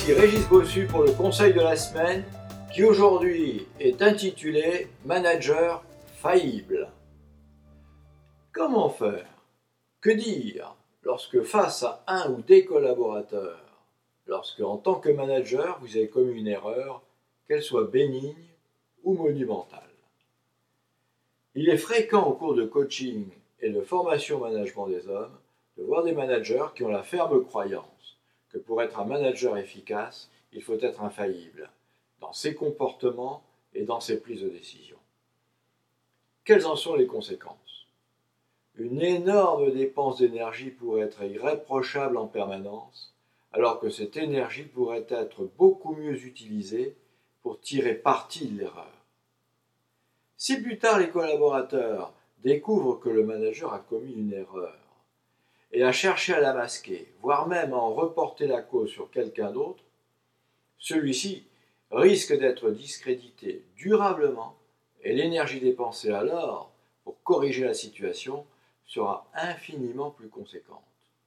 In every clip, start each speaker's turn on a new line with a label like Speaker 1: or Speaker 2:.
Speaker 1: Ici Régis Bossu pour le conseil de la semaine qui aujourd'hui est intitulé Manager faillible. Comment faire? Que dire lorsque face à un ou des collaborateurs, lorsque en tant que manager vous avez commis une erreur, qu'elle soit bénigne ou monumentale? Il est fréquent au cours de coaching et de formation au management des hommes de voir des managers qui ont la ferme croyance que pour être un manager efficace, il faut être infaillible dans ses comportements et dans ses prises de décision. Quelles en sont les conséquences? Une énorme dépense d'énergie pourrait être irréprochable en permanence, alors que cette énergie pourrait être beaucoup mieux utilisée pour tirer parti de l'erreur. Si plus tard les collaborateurs découvrent que le manager a commis une erreur et a cherché à la masquer, voire même à en reporter la cause sur quelqu'un d'autre, celui-ci risque d'être discrédité durablement et l'énergie dépensée alors pour corriger la situation sera infiniment plus conséquente.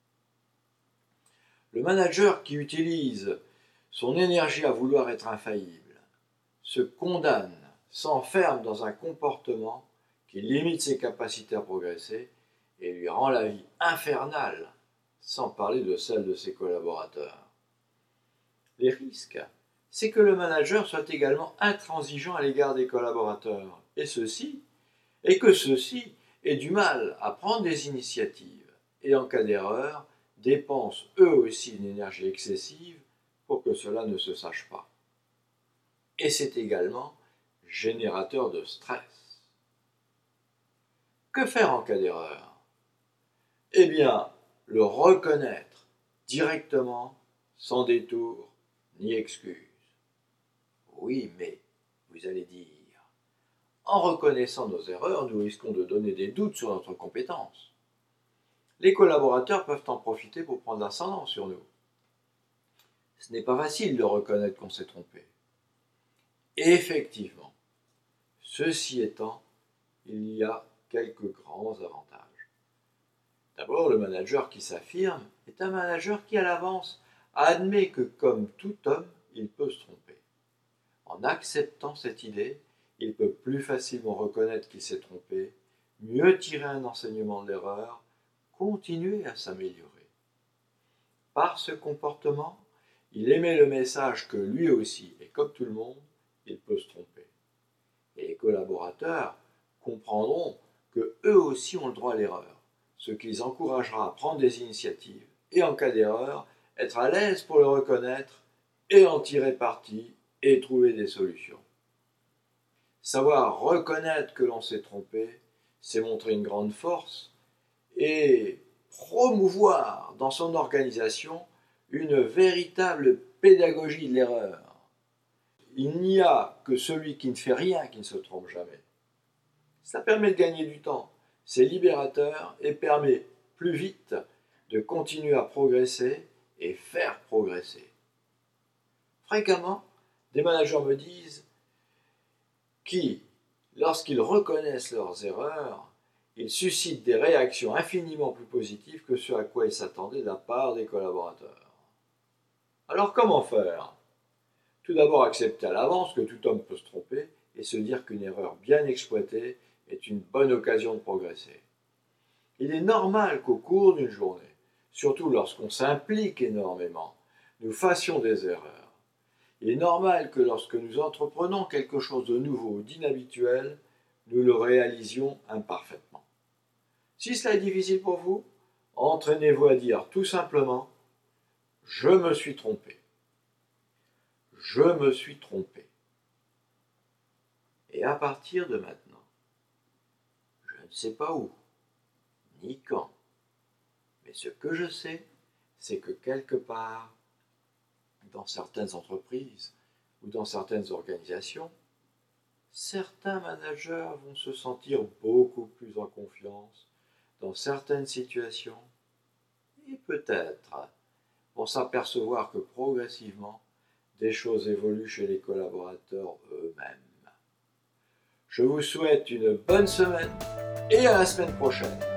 Speaker 1: Le manager qui utilise son énergie à vouloir être infaillible se condamne, s'enferme dans un comportement qui limite ses capacités à progresser et lui rend la vie infernale, sans parler de celle de ses collaborateurs. Les risques, c'est que le manager soit également intransigeant à l'égard des collaborateurs, et que ceux-ci aient du mal à prendre des initiatives, et en cas d'erreur, dépensent eux aussi une énergie excessive pour que cela ne se sache pas. Et c'est également générateur de stress. Que faire en cas d'erreur? Eh bien, le reconnaître directement, sans détour ni excuse. Oui, mais, vous allez dire, en reconnaissant nos erreurs, nous risquons de donner des doutes sur notre compétence. Les collaborateurs peuvent en profiter pour prendre l'ascendant sur nous. Ce n'est pas facile de reconnaître qu'on s'est trompé. Et effectivement, ceci étant, il y a quelques grands avantages. D'abord, le manager qui s'affirme est un manager qui, à l'avance, admet que, comme tout homme, il peut se tromper. En acceptant cette idée, il peut plus facilement reconnaître qu'il s'est trompé, mieux tirer un enseignement de l'erreur, continuer à s'améliorer. Par ce comportement, il émet le message que lui aussi, et comme tout le monde, il peut se tromper. Et les collaborateurs comprendront que eux aussi ont le droit à l'erreur, ce qui les encouragera à prendre des initiatives et, en cas d'erreur, être à l'aise pour le reconnaître et en tirer parti et trouver des solutions. Savoir reconnaître que l'on s'est trompé, c'est montrer une grande force et promouvoir dans son organisation une véritable pédagogie de l'erreur. Il n'y a que celui qui ne fait rien qui ne se trompe jamais. Ça permet de gagner du temps, c'est libérateur et permet plus vite de continuer à progresser et faire progresser. Fréquemment, des managers me disent qui, lorsqu'ils reconnaissent leurs erreurs, ils suscitent des réactions infiniment plus positives que ce à quoi ils s'attendaient de la part des collaborateurs. Alors comment faire? Tout d'abord accepter à l'avance que tout homme peut se tromper et se dire qu'une erreur bien exploitée est une bonne occasion de progresser. Il est normal qu'au cours d'une journée, surtout lorsqu'on s'implique énormément, nous fassions des erreurs. Il est normal que lorsque nous entreprenons quelque chose de nouveau ou d'inhabituel, nous le réalisions imparfaitement. Si cela est difficile pour vous, entraînez-vous à dire tout simplement « Je me suis trompé ». Je me suis trompé. Et à partir de maintenant, je ne sais pas où, ni quand, mais ce que je sais, c'est que quelque part, dans certaines entreprises ou dans certaines organisations, certains managers vont se sentir beaucoup plus en confiance dans certaines situations et peut-être vont s'apercevoir que progressivement, des choses évoluent chez les collaborateurs eux-mêmes. Je vous souhaite une bonne semaine et à la semaine prochaine.